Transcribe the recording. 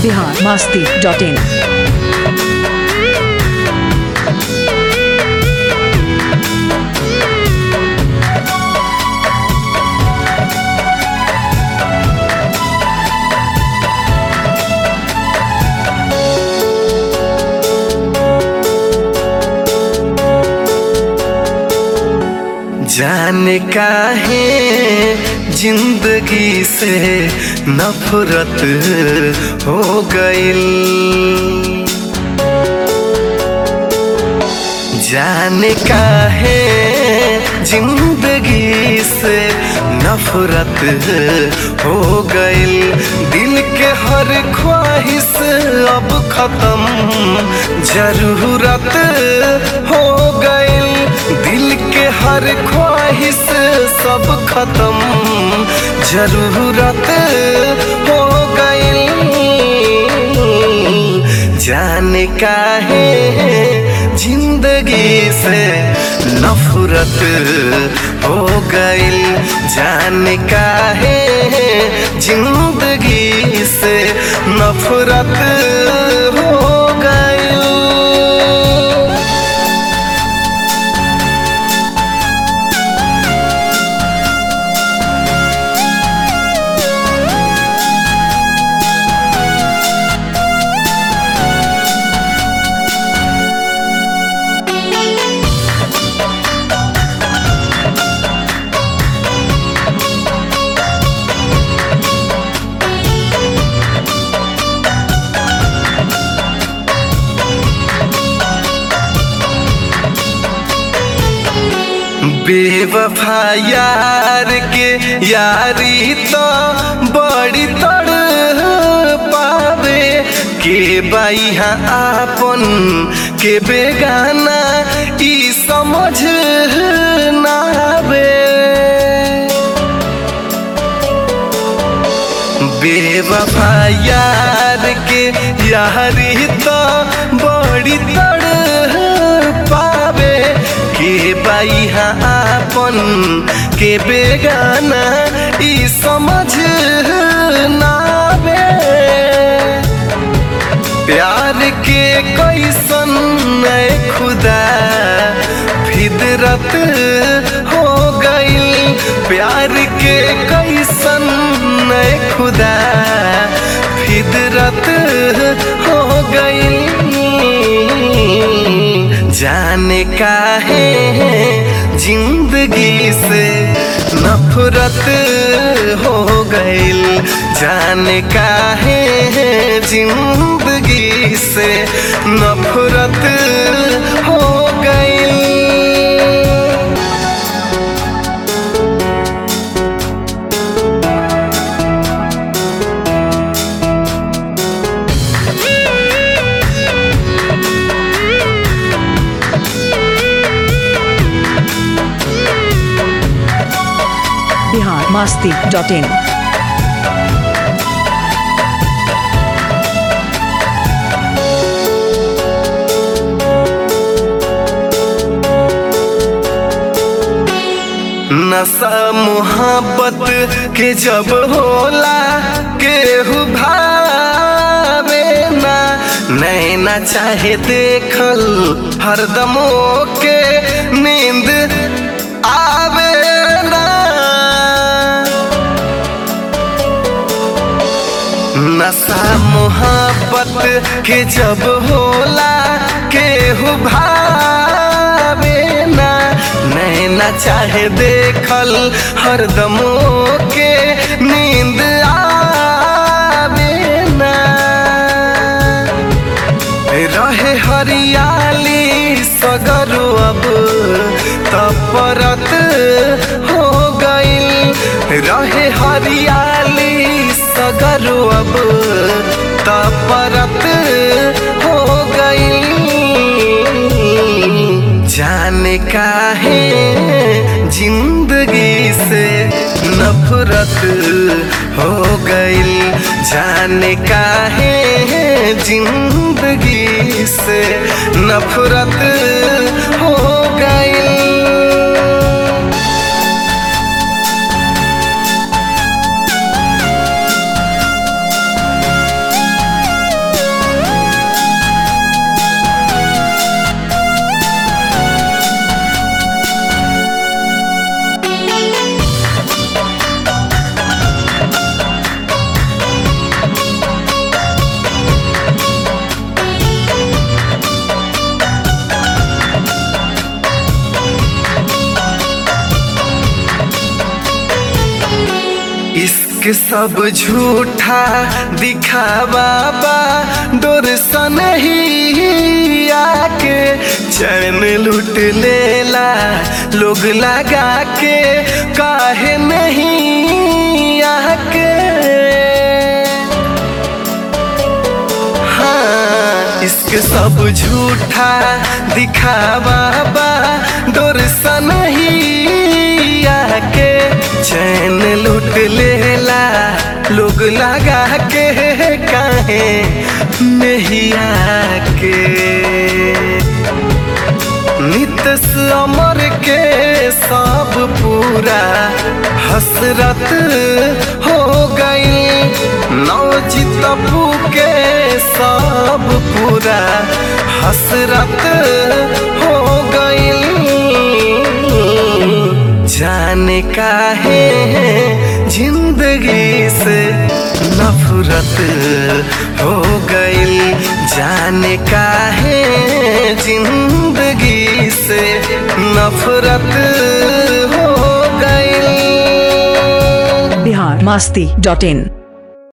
biharmasti.in। जाने काहे जिंदगी से नफरत हो गईल, जाने काहे जिंदगी से नफरत हो गईल। दिल के हर ख्वाहिश अब खत्म जरूरत हो गईल। दिल के हर ख्वाहिश सब खत्म जरूरत हो गईल। जाने काहे जिंदगी से नफरत हो गईल, जाने काहे जिंदगी से नफरत हो गईल। बेवफा यार के यारी तो बड़ी तड़ पावे, के बाइहा आपन के बेगाना ई समझ ना आवे। बेवफा यार के यारी तो बड़ी तड़ पावे, के बाइहा आपन के बेगाना ई समझ ना आवे। प्यार के कैसन खुदा फिदरत हो गईल, प्यार के कैसन खुदा फिदरत हो गईल। जाने काहे जिंदगी से नफरत हो गईल, जाने काहे जिंदगी से नफरत हो गईल। biharmasti.in। नशा मोहब्बत के जब होला केहू भावे ना, नैना चाहे देखल हरदम के नींद आवे ना। नशा मोहब्बत के जब होला केहू भावे ना, नैना चाहे देखल हरदम के नींद आवे ना। रहे हरियाली सगरो अब तपरत हो गईल, रहे हरियाली सगरो अब तपरत हो गईल। जाने काहे जिंदगी से नफरत हो गईल, जाने काहे जिंदगी से नफरत हो गईल। इश्क सब झूठा दिखावा बा डोर सन ही आके चैन लूट लेला लोग लगा के काहे नहीं आके। हाँ इश्क सब झूठा दिखावा बा डोर सन ही आके चैन लूट लेला लोग लगा के काहे नहीं आके। नितस अमर के सब पूरा हसरत हो गई नौजित अपू के सब पूरा हसरत हो गई। जाने काहे जिंदगी से नफरत हो गई जाने काहे जिंदगी से नफरत हो गई। biharmasti.in